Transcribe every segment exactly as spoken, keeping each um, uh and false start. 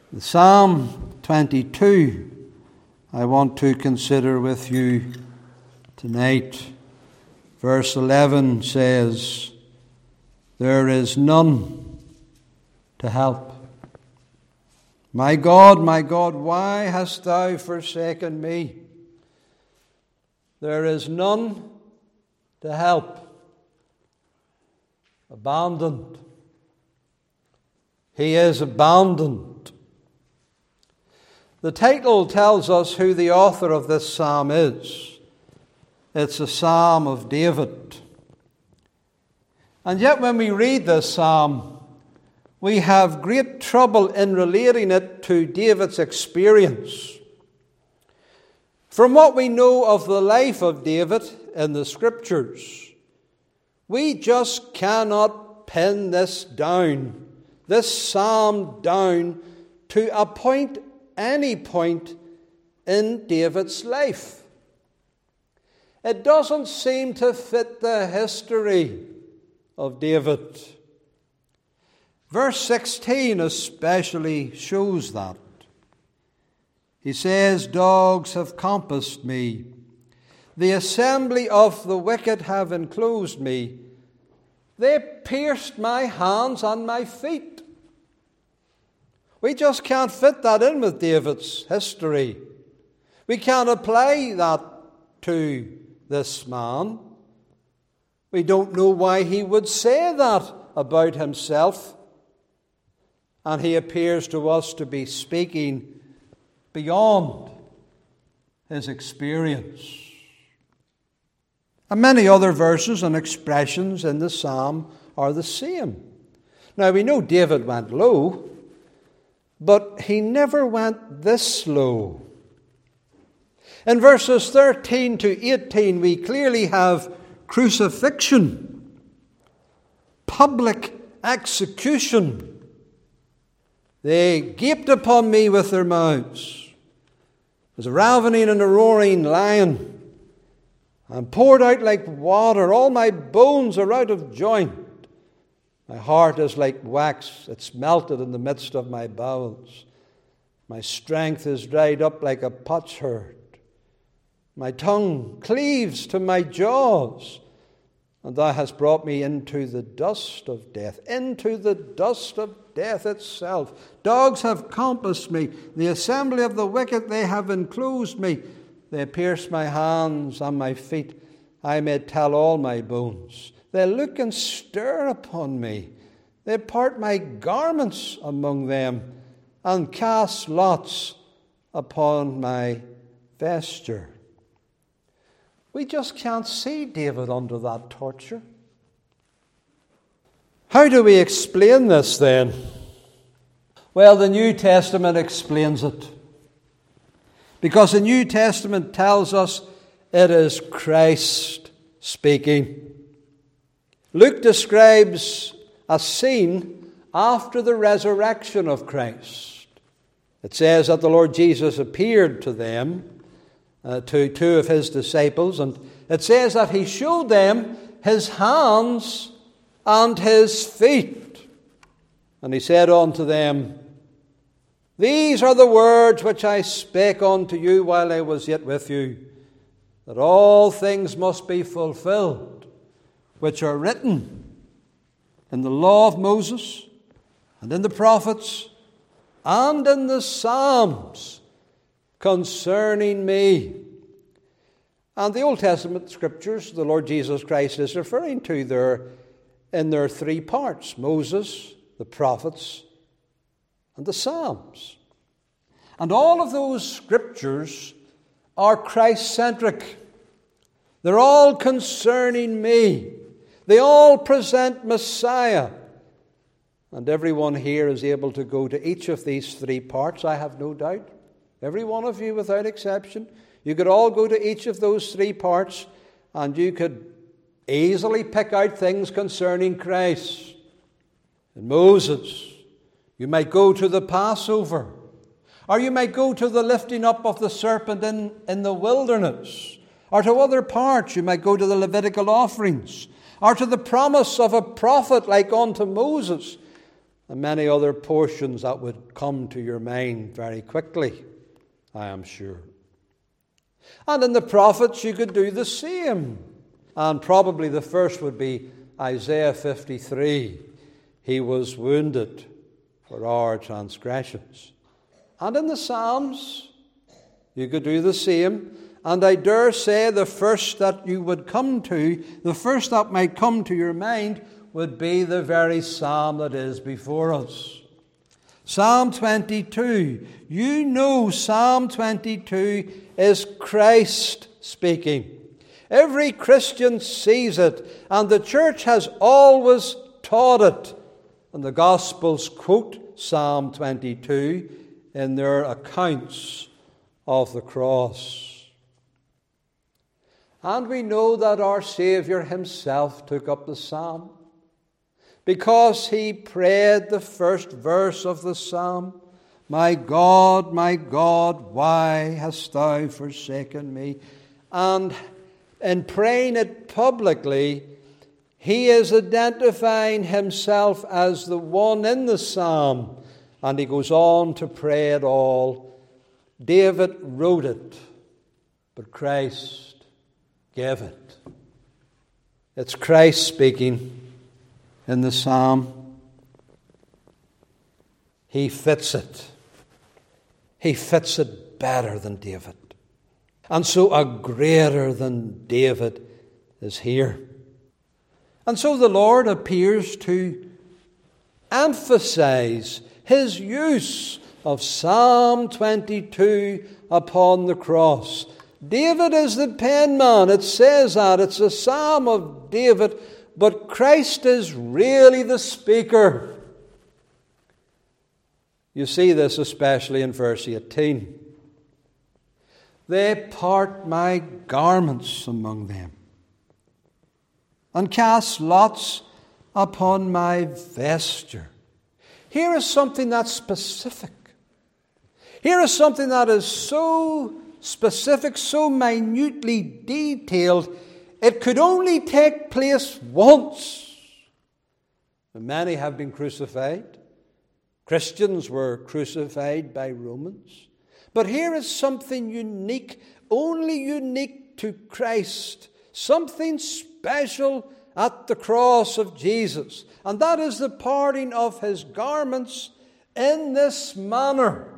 Psalm twenty-two I want to consider with you tonight. Verse eleven says, "There is none to help. My God, my God, why hast thou forsaken me? There is none to help." Abandoned. He is abandoned. The title tells us who the author of this psalm is. It's a psalm of David. And yet when we read this psalm, we have great trouble in relating it to David's experience. From what we know of the life of David in the Scriptures, we just cannot pin this down, this psalm down to a point, any point in David's life. It doesn't seem to fit the history of David. Verse sixteen especially shows that. He says, "Dogs have compassed me. The assembly of the wicked have enclosed me. They pierced my hands and my feet." We just can't fit that in with David's history. We can't apply that to this man. We don't know why he would say that about himself. And he appears to us to be speaking beyond his experience. And many other verses and expressions in the psalm are the same. Now we know David went low, but he never went this low. In verses thirteen to eighteen, we clearly have crucifixion, public execution. "They gaped upon me with their mouths, as a ravening and a roaring lion. I'm poured out like water. All my bones are out of joint. My heart is like wax. It's melted in the midst of my bowels. My strength is dried up like a potsherd. My tongue cleaves to my jaws. And thou hast brought me into the dust of death, into the dust of death itself. Dogs have compassed me. The assembly of the wicked, they have enclosed me. They pierce my hands and my feet. I may tell all my bones. They look and stare upon me. They part my garments among them and cast lots upon my vesture." We just can't see David under that torture. How do we explain this then? Well, the New Testament explains it. Because the New Testament tells us it is Christ speaking. Luke describes a scene after the resurrection of Christ. It says that the Lord Jesus appeared to them, uh, to two of his disciples, and it says that he showed them his hands and his feet. And he said unto them, "These are the words which I spake unto you while I was yet with you, that all things must be fulfilled, which are written in the law of Moses, and in the prophets, and in the Psalms concerning me." And the Old Testament scriptures, the Lord Jesus Christ is referring to there in their three parts: Moses, the prophets, and the Psalms. And all of those scriptures are Christ-centric. They're all concerning me. They all present Messiah. And everyone here is able to go to each of these three parts, I have no doubt. Every one of you without exception. You could all go to each of those three parts and you could easily pick out things concerning Christ. In Moses, you might go to the Passover, or you might go to the lifting up of the serpent in, in the wilderness, or to other parts. You might go to the Levitical offerings, or to the promise of a prophet like unto Moses. and many other portions that would come to your mind very quickly, I am sure. And in the prophets you could do the same. And probably the first would be Isaiah fifty-three. He was wounded for our transgressions. And in the Psalms you could do the same. And I dare say the first that you would come to, the first that might come to your mind, would be the very psalm that is before us. Psalm twenty-two. You know Psalm twenty-two is Christ speaking. Every Christian sees it, and the church has always taught it. And the Gospels quote Psalm twenty-two in their accounts of the cross. And we know that our Saviour himself took up the psalm, because he prayed the first verse of the psalm, My God, my God, why hast thou forsaken me? And in praying it publicly, he is identifying himself as the one in the psalm. And he goes on to pray it all. David wrote it, but Christ gave it. It's Christ speaking in the psalm. He fits it. He fits it better than David. And so a greater than David is here. And so the Lord appears to emphasize his use of Psalm twenty-two upon the cross. David is the penman. It says that. It's a psalm of David, but Christ is really the speaker. You see this especially in verse eighteen. They part my garments among them, and cast lots upon my vesture. Here is something that's specific. Here is something that is so specific, so minutely detailed, it could only take place once. And many have been crucified. Christians were crucified by Romans. But here is something unique, only unique to Christ, something special at the cross of Jesus. And that is the parting of his garments in this manner.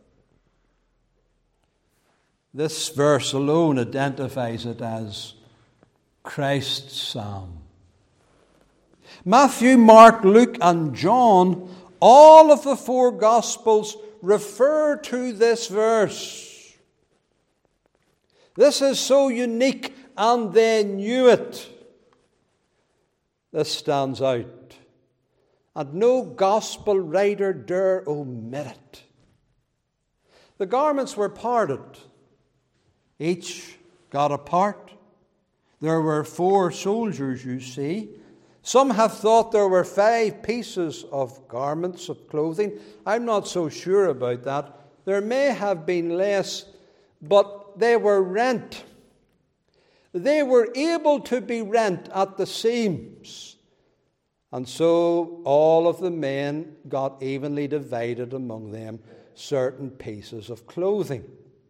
This verse alone identifies it as Christ's psalm. Matthew, Mark, Luke, and John, all of the four Gospels refer to this verse. This is so unique, and they knew it. This stands out, and no Gospel writer dare omit it. The garments were parted. Each got a part. There were four soldiers, you see. Some have thought there were five pieces of garments of clothing. I'm not so sure about that. There may have been less, but they were rent. They were able to be rent at the seams. And so all of the men got evenly divided among them certain pieces of clothing.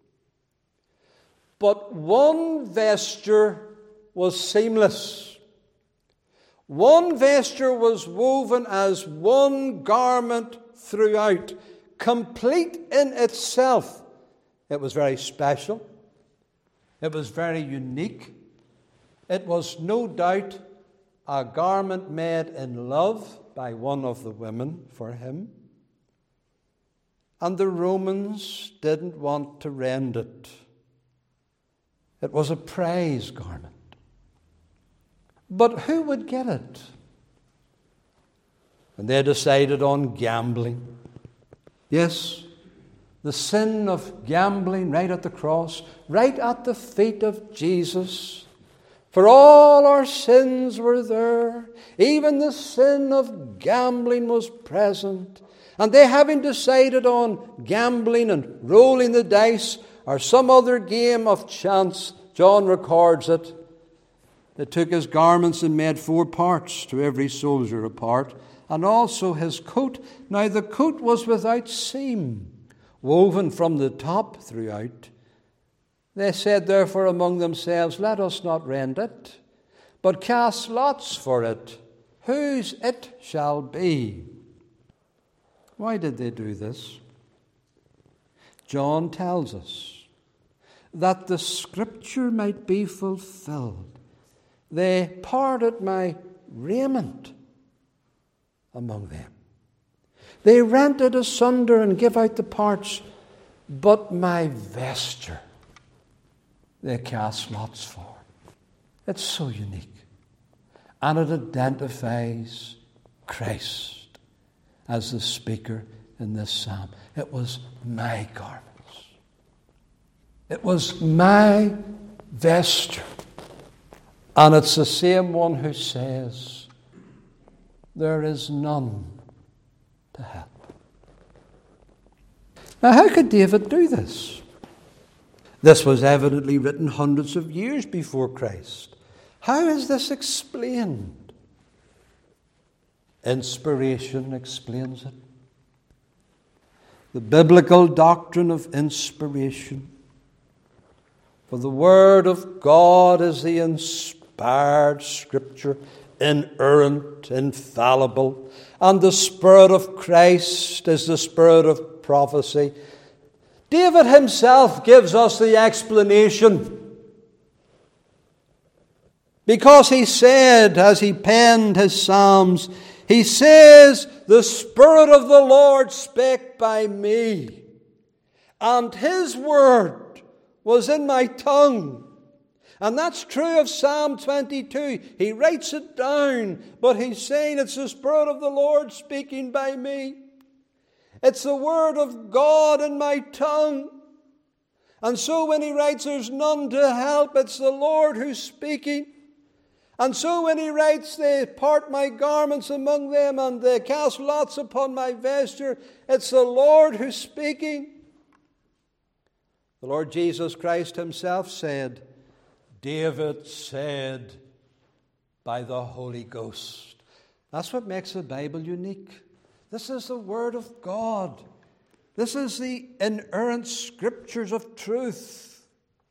But one vesture was seamless. One vesture was woven as one garment throughout, complete in itself. It was very special. It was very unique. It was no doubt a garment made in love by one of the women for him. And the Romans didn't want to rend it. It was a prize garment. But who would get it? And they decided on gambling. Yes, the sin of gambling right at the cross, right at the feet of Jesus. For all our sins were there. Even the sin of gambling was present. And they, having decided on gambling and rolling the dice or some other game of chance, John records it, they took his garments and made four parts, to every soldier a part, and also his coat. Now the coat was without seam, woven from the top throughout. They said therefore among themselves, let us not rend it, but cast lots for it, whose it shall be. Why did they do this? John tells us that the scripture might be fulfilled. They parted my raiment among them. They rent it asunder and give out the parts, but my vesture they cast lots for. It's so unique. And it identifies Christ as the speaker in this psalm. It was my garments. It was my vesture. And it's the same one who says, there is none to help. Now, how could David do this? This was evidently written hundreds of years before Christ. How is this explained? Inspiration explains it. The biblical doctrine of inspiration. For the Word of God is the inspired Scripture, inerrant, infallible, and the Spirit of Christ is the Spirit of prophecy. David himself gives us the explanation. Because he said, as he penned his Psalms, he says, the Spirit of the Lord spake by me, and his word was in my tongue. And that's true of Psalm twenty-two. He writes it down, but he's saying it's the Spirit of the Lord speaking by me. It's the word of God in my tongue. And so when he writes, there's none to help, it's the Lord who's speaking. And so when he writes, they part my garments among them and they cast lots upon my vesture, it's the Lord who's speaking. The Lord Jesus Christ himself said, David said by the Holy Ghost. That's what makes the Bible unique. This is the Word of God. This is the inerrant Scriptures of truth.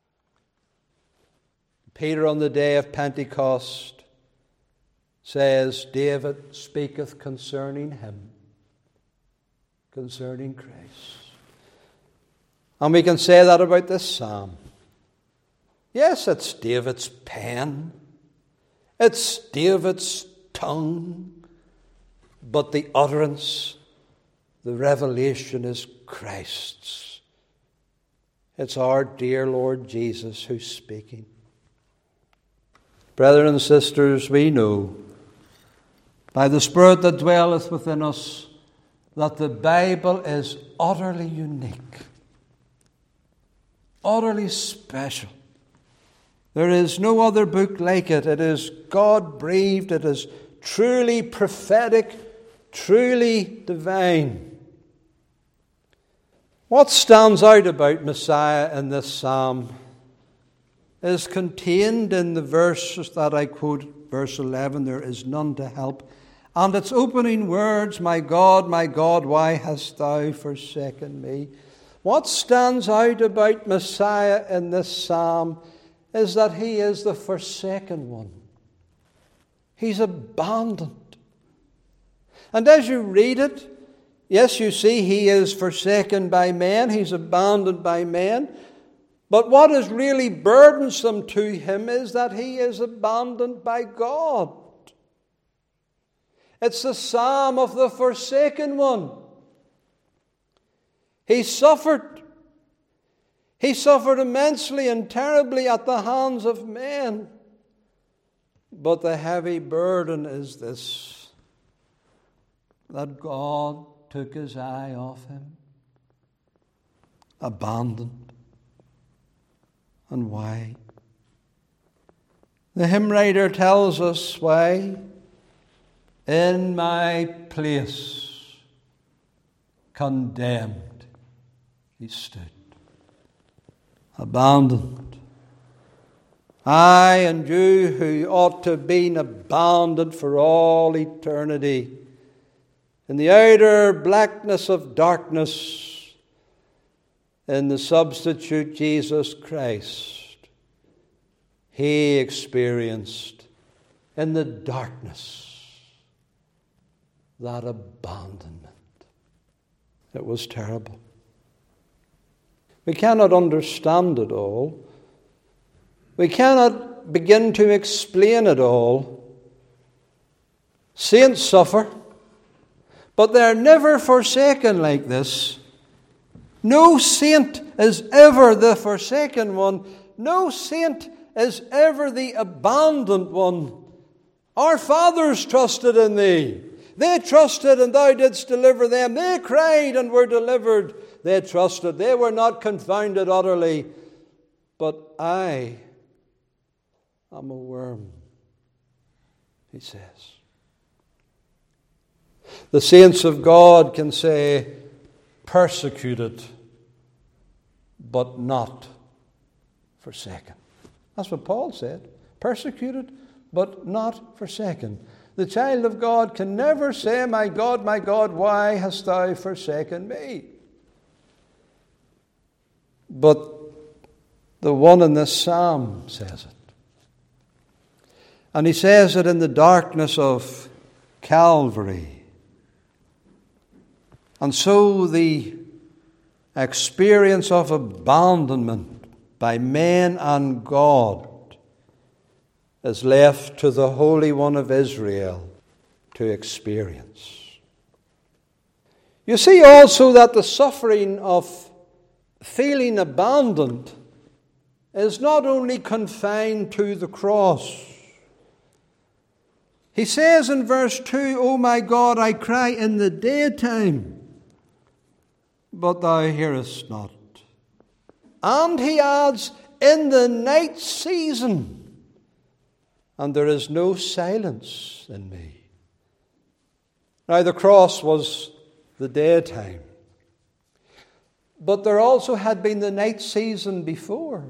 Peter on the day of Pentecost says, David speaketh concerning him, concerning Christ. And we can say that about this psalm. Yes, it's David's pen. It's David's tongue. But the utterance, the revelation is Christ's. It's our dear Lord Jesus who's speaking. Brethren and sisters, we know by the Spirit that dwelleth within us that the Bible is utterly unique, utterly special. There is no other book like it. It is God-breathed. It is truly prophetic, truly divine. What stands out about Messiah in this psalm is contained in the verses that I quote, verse eleven, there is none to help. And its opening words, my God, my God, why hast thou forsaken me? What stands out about Messiah in this psalm is that he is the forsaken one. He's abandoned. And as you read it, yes, you see he is forsaken by men, he's abandoned by men. But what is really burdensome to him is that he is abandoned by God. It's the psalm of the forsaken one. He suffered. He suffered immensely and terribly at the hands of men. But the heavy burden is this, that God took his eye off him, abandoned. And why? The hymn writer tells us why. In my place, condemned, he stood, abandoned. I and you, who ought to have been abandoned for all eternity, in the outer blackness of darkness, in the substitute Jesus Christ, he experienced in the darkness that abandonment. It was terrible. We cannot understand it all. We cannot begin to explain it all. Saints suffer, but they're never forsaken like this. No saint is ever the forsaken one. No saint is ever the abandoned one. Our fathers trusted in thee. They trusted and thou didst deliver them. They cried and were delivered. They trusted. They were not confounded utterly. But I am a worm, he says. The saints of God can say, persecuted, but not forsaken. That's what Paul said. Persecuted, but not forsaken. The child of God can never say, my God, my God, why hast thou forsaken me? But the one in this psalm says it. And he says it in the darkness of Calvary. And so the experience of abandonment by men and God is left to the Holy One of Israel to experience. You see also that the suffering of feeling abandoned is not only confined to the cross. He says in verse two, O my God, I cry in the daytime, but thou hearest not. And he adds, in the night season, and there is no silence in me. Now the cross was the daytime, but there also had been the night season before.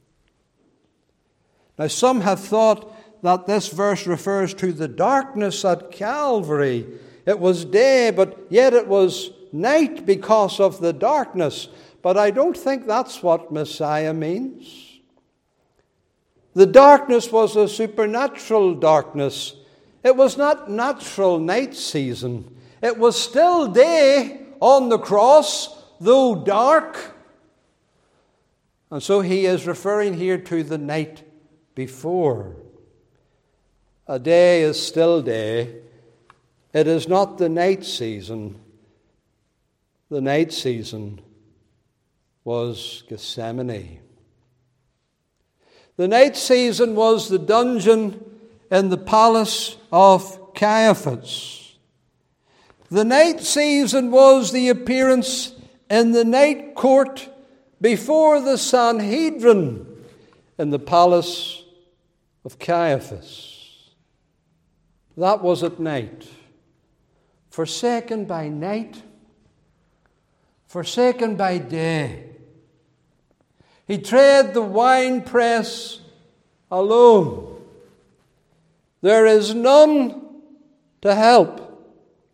Now some have thought that this verse refers to the darkness at Calvary. It was day, but yet it was night because of the darkness. But I don't think that's what Messiah means. The darkness was a supernatural darkness. It was not natural night season. It was still day on the cross, though dark. And so he is referring here to the night before. A day is still day. It is not the night season. The night season was Gethsemane. The night season was the dungeon in the palace of Caiaphas. The night season was the appearance in the night court before the Sanhedrin in the palace of Caiaphas. That was at night. Forsaken by night, forsaken by day. He tread the winepress alone. There is none to help.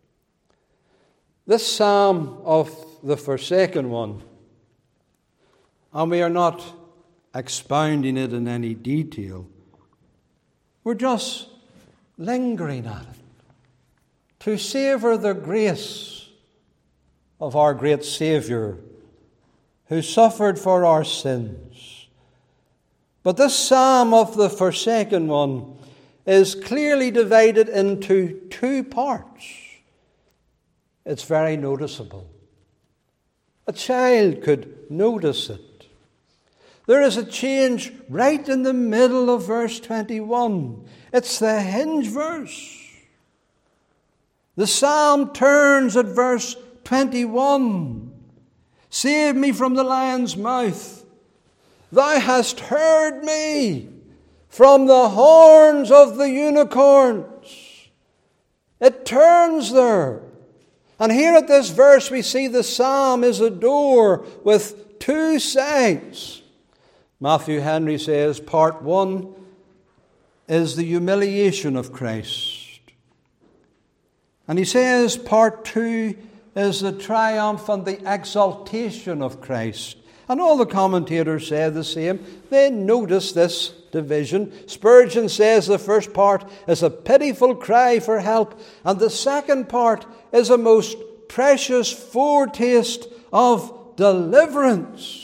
This psalm of the forsaken one, and we are not expounding it in any detail, we're just lingering at it to savour the grace of our great Saviour who suffered for our sins. But this psalm of the forsaken one is clearly divided into two parts. It's very noticeable. A child could notice it. There is a change right in the middle of verse twenty-one. It's the hinge verse. The psalm turns at verse twenty-one. Save me from the lion's mouth. Thou hast heard me from the horns of the unicorns. It turns there. And here at this verse we see the psalm is a door with two sides. Matthew Henry says part one is the humiliation of Christ. And he says part two is the triumph and the exaltation of Christ. And all the commentators say the same. They notice this division. Spurgeon says the first part is a pitiful cry for help, and the second part is a most precious foretaste of deliverance.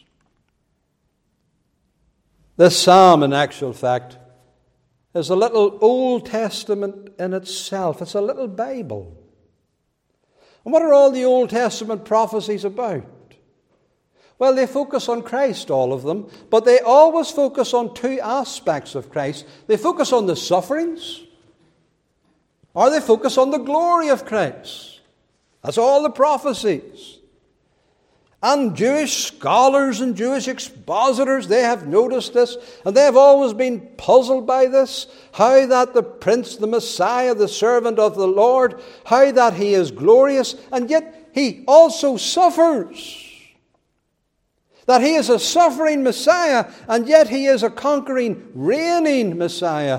This psalm, in actual fact, is a little Old Testament in itself. It's a little Bible. And what are all the Old Testament prophecies about? Well, they focus on Christ, all of them, but they always focus on two aspects of Christ. They focus on the sufferings, or they focus on the glory of Christ. That's all the prophecies. And Jewish scholars and Jewish expositors, they have noticed this, and they have always been puzzled by this, how that the Prince, the Messiah, the servant of the Lord, how that he is glorious, and yet he also suffers. That he is a suffering Messiah, and yet he is a conquering, reigning Messiah.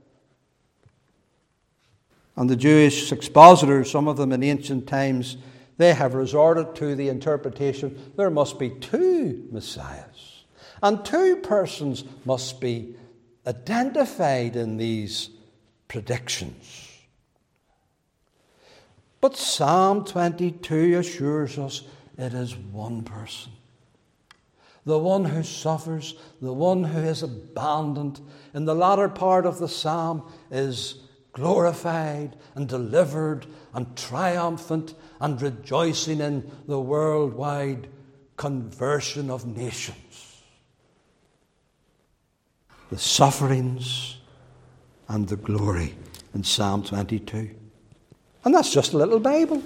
And the Jewish expositors, some of them in ancient times, they have resorted to the interpretation there must be two Messiahs. And two persons must be identified in these predictions. But Psalm twenty-two assures us it is one person. The one who suffers, the one who is abandoned in the latter part of the psalm is glorified and delivered and triumphant and rejoicing in the worldwide conversion of nations. The sufferings and the glory in Psalm twenty-two. And that's just a little Bible.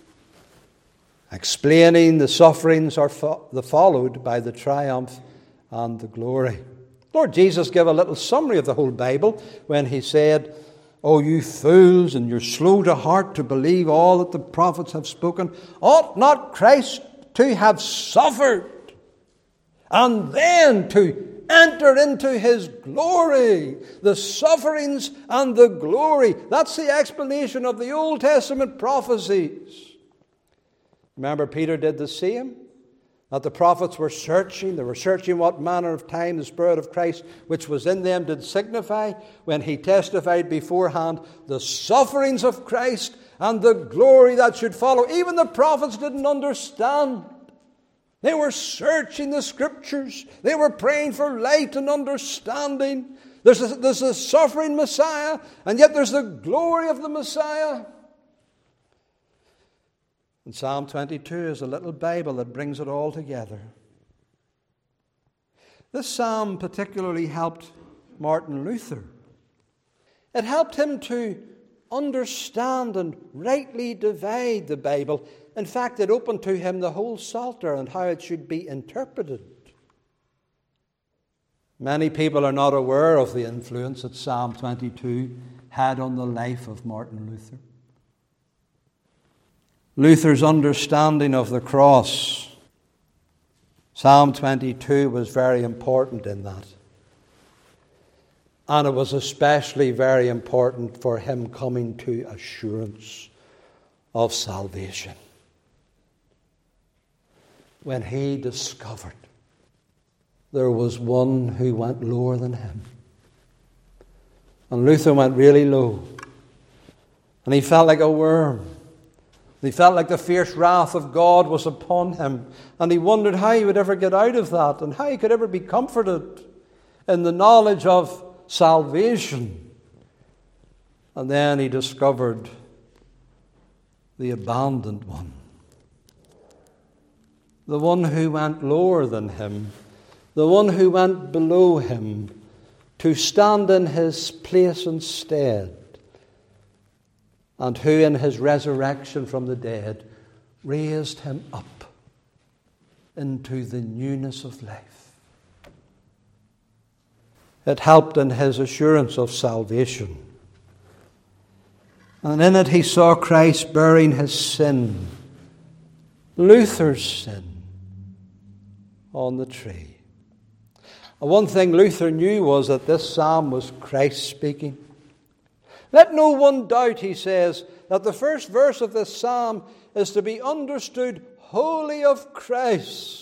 Explaining the sufferings are fo- the followed by the triumph and the glory. Lord Jesus gave a little summary of the whole Bible when he said, "O you fools, and you're slow to heart to believe all that the prophets have spoken. Ought not Christ to have suffered and then to enter into his glory?" The sufferings and the glory. That's the explanation of the Old Testament prophecies. Remember, Peter did the same. That the prophets were searching. They were searching what manner of time the Spirit of Christ which was in them did signify, when he testified beforehand the sufferings of Christ and the glory that should follow. Even the prophets didn't understand. They were searching the Scriptures. They were praying for light and understanding. There's a, there's a suffering Messiah, and yet there's the glory of the Messiah. And Psalm twenty-two is a little Bible that brings it all together. This psalm particularly helped Martin Luther. It helped him to understand and rightly divide the Bible. In fact, it opened to him the whole Psalter and how it should be interpreted. Many people are not aware of the influence that Psalm twenty-two had on the life of Martin Luther. Luther's understanding of the cross, Psalm twenty-two was very important in that. And it was especially very important for him coming to assurance of salvation. When he discovered there was one who went lower than him. And Luther went really low. And he felt like a worm. He felt like the fierce wrath of God was upon him. And he wondered how he would ever get out of that and how he could ever be comforted in the knowledge of salvation. And then he discovered the abandoned one. The one who went lower than him. The one who went below him to stand in his place instead. And who in his resurrection from the dead raised him up into the newness of life. It helped in his assurance of salvation. And in it he saw Christ bearing his sin, Luther's sin, on the tree. And one thing Luther knew was that this psalm was Christ speaking. Let no one doubt, he says, that the first verse of this psalm is to be understood wholly of Christ.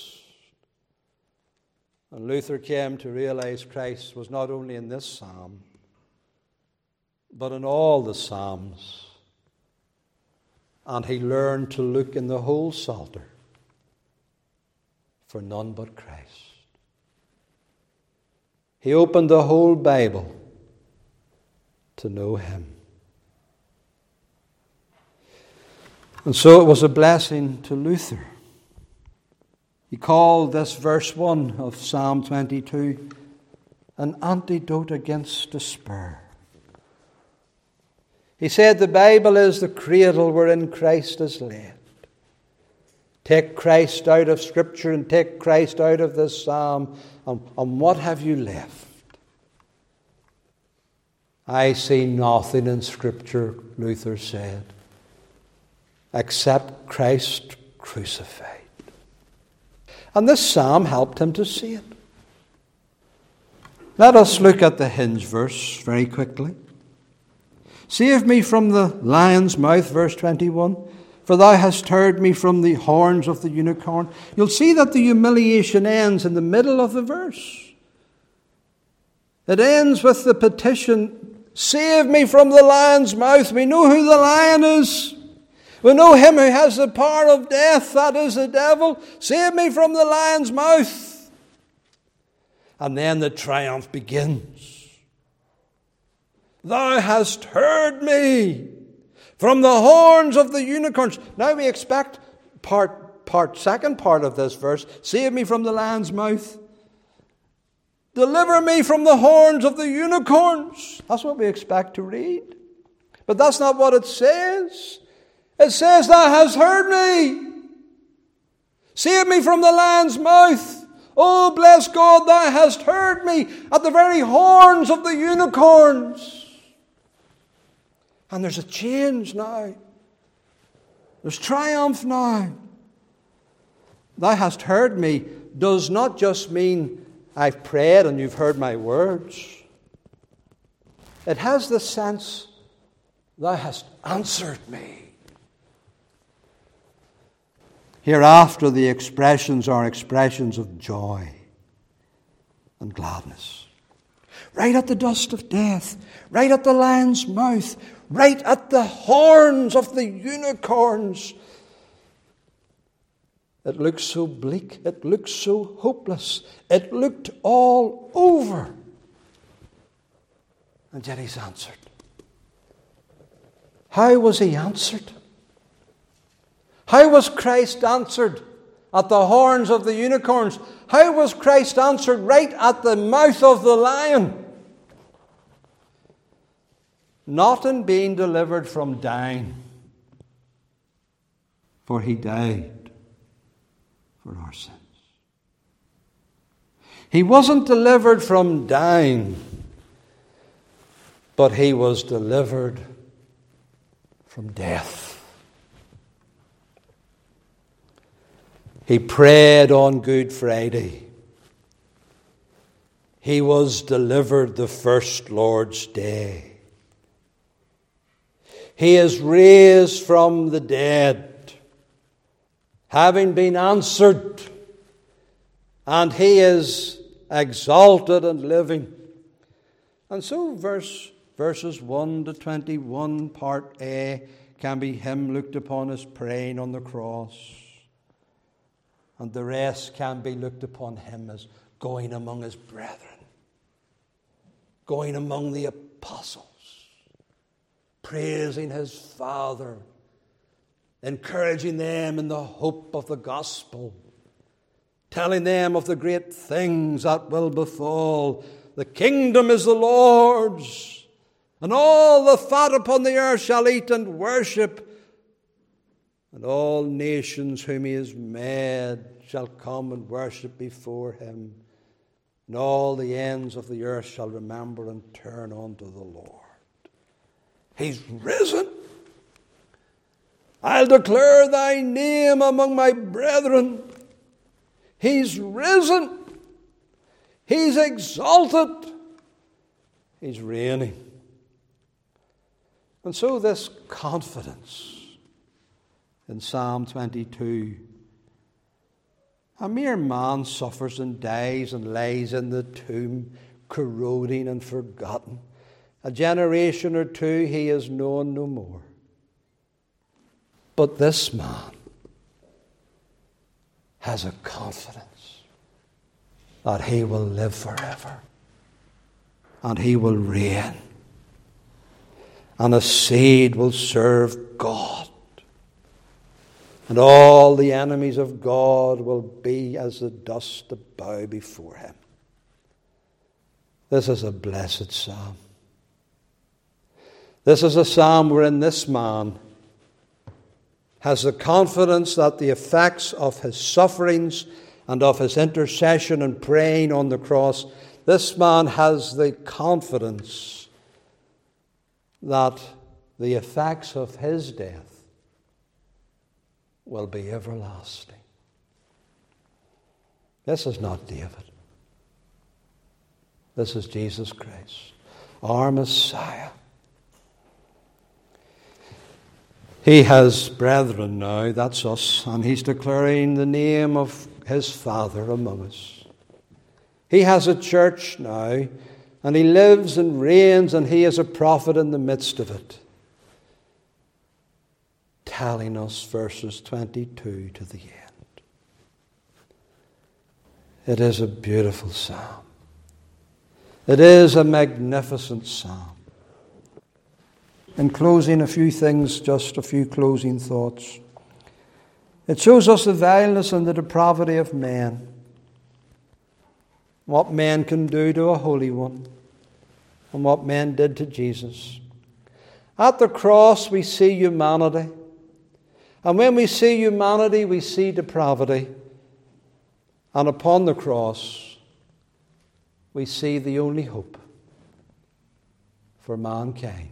And Luther came to realize Christ was not only in this psalm, but in all the psalms. And he learned to look in the whole Psalter for none but Christ. He opened the whole Bible to know him. And so it was a blessing to Luther. He called this verse one of Psalm twenty-two an antidote against despair. He said the Bible is the cradle wherein Christ is laid. Take Christ out of Scripture and take Christ out of this psalm, and, and what have you left? I see nothing in Scripture, Luther said, except Christ crucified. And this psalm helped him to see it. Let us look at the hinge verse very quickly. Save me from the lion's mouth, verse twenty-one, for thou hast heard me from the horns of the unicorn. You'll see that the humiliation ends in the middle of the verse. It ends with the petition, save me from the lion's mouth. We know who the lion is. We know him who has the power of death, that is the devil. Save me from the lion's mouth. And then the triumph begins. Thou hast heard me from the horns of the unicorns. Now we expect part, part, second part of this verse, save me from the lion's mouth. Deliver me from the horns of the unicorns. That's what we expect to read. But that's not what it says. It says, thou hast heard me. Save me from the lion's mouth. Oh, bless God, thou hast heard me at the very horns of the unicorns. And there's a change now. There's triumph now. Thou hast heard me does not just mean I've prayed and you've heard my words. It has the sense, thou hast answered me. Hereafter, the expressions are expressions of joy and gladness. Right at the dust of death, right at the lion's mouth, right at the horns of the unicorns. It looked so bleak, it looked so hopeless, it looked all over. And yet he's answered. How was he answered? How was Christ answered at the horns of the unicorns? How was Christ answered right at the mouth of the lion? Not in being delivered from dying, for he died for our sins. He wasn't delivered from dying, but he was delivered from death. He prayed on Good Friday. He was delivered the first Lord's Day. He is raised from the dead, having been answered, and he is exalted and living. And so verse, verses one to twenty-one, part A, can be him looked upon as praying on the cross. And the rest can be looked upon him as going among his brethren, going among the apostles, praising his Father, encouraging them in the hope of the gospel, telling them of the great things that will befall. The kingdom is the Lord's, and all the fat upon the earth shall eat and worship, and all nations whom he has made shall come and worship before him, and all the ends of the earth shall remember and turn unto the Lord. He's risen. I'll declare thy name among my brethren. He's risen. He's exalted. He's reigning. And so this confidence in Psalm twenty-two. A mere man suffers and dies and lies in the tomb, corroding and forgotten. A generation or two he is known no more. But this man has a confidence that he will live forever. And he will reign. And his seed will serve God. And all the enemies of God will be as the dust to bow before him. This is a blessed psalm. This is a psalm wherein this man has the confidence that the effects of his sufferings and of his intercession and praying on the cross, this man has the confidence that the effects of his death will be everlasting. This is not David. This is Jesus Christ, our Messiah. He has brethren now, that's us, and he's declaring the name of his Father among us. He has a church now, and he lives and reigns, and he is a prophet in the midst of it, telling us verses twenty-two to the end. It is a beautiful psalm. It is a magnificent psalm. In closing, a few things, just a few closing thoughts. It shows us the vileness and the depravity of men. What men can do to a holy one, and what men did to Jesus. At the cross we see humanity. And when we see humanity, we see depravity. And upon the cross, we see the only hope for mankind.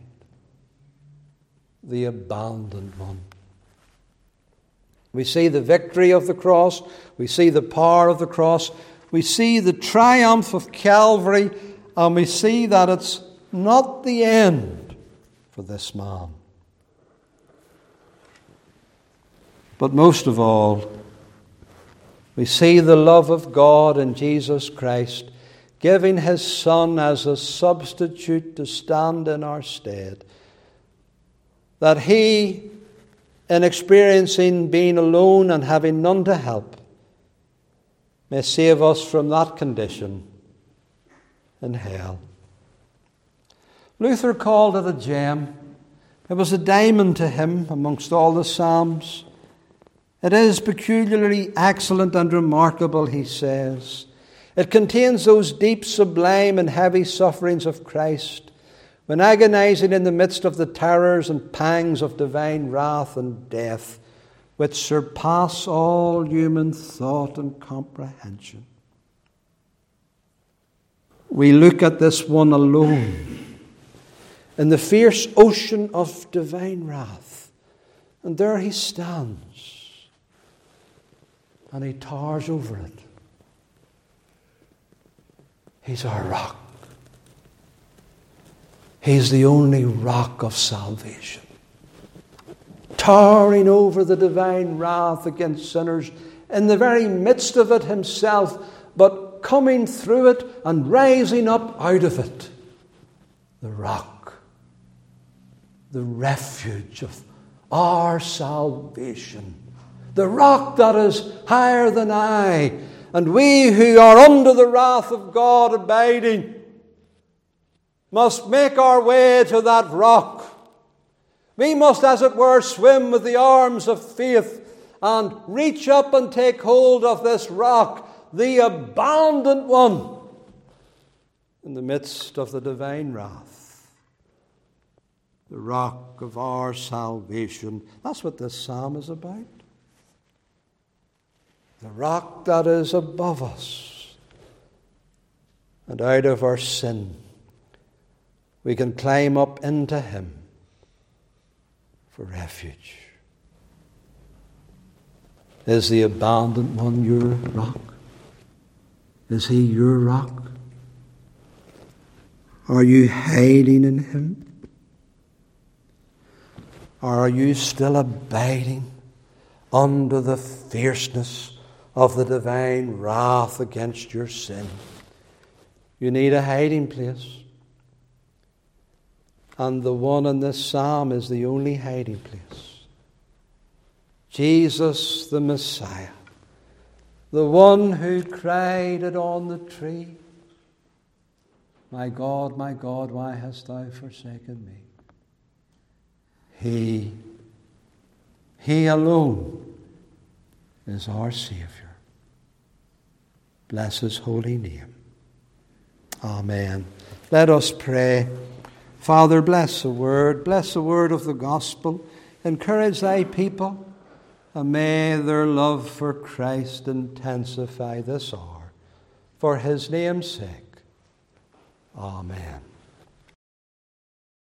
The abandoned one. We see the victory of the cross. We see the power of the cross. We see the triumph of Calvary. And we see that it's not the end for this man. But most of all, we see the love of God in Jesus Christ, giving his Son as a substitute to stand in our stead. That he, in experiencing being alone and having none to help, may save us from that condition in hell. Luther called it a gem. It was a diamond to him amongst all the psalms. It is peculiarly excellent and remarkable, he says. It contains those deep, sublime, and heavy sufferings of Christ, when agonizing in the midst of the terrors and pangs of divine wrath and death, which surpass all human thought and comprehension. We look at this one alone in the fierce ocean of divine wrath, and there he stands, and he towers over it. He's our rock. He's the only rock of salvation. Towering over the divine wrath against sinners, in the very midst of it himself, but coming through it and rising up out of it. The rock, the refuge of our salvation. The rock that is higher than I. And we who are under the wrath of God abiding must make our way to that rock. We must, as it were, swim with the arms of faith and reach up and take hold of this rock, the abandoned one, in the midst of the divine wrath. The rock of our salvation. That's what this psalm is about. The rock that is above us. And out of our sin, we can climb up into him for refuge. Is the abandoned one your rock? Is he your rock? Are you hiding in him? Or are you still abiding under the fierceness of the divine wrath against your sin? You need a hiding place. And the one in this psalm is the only hiding place. Jesus the Messiah, the one who cried it on the tree, "My God, my God, why hast thou forsaken me?" He, He alone is our Savior. Bless His holy name. Amen. Let us pray. Father, bless the word. Bless the word of the gospel. Encourage thy people. And may their love for Christ intensify this hour. For His name's sake. Amen.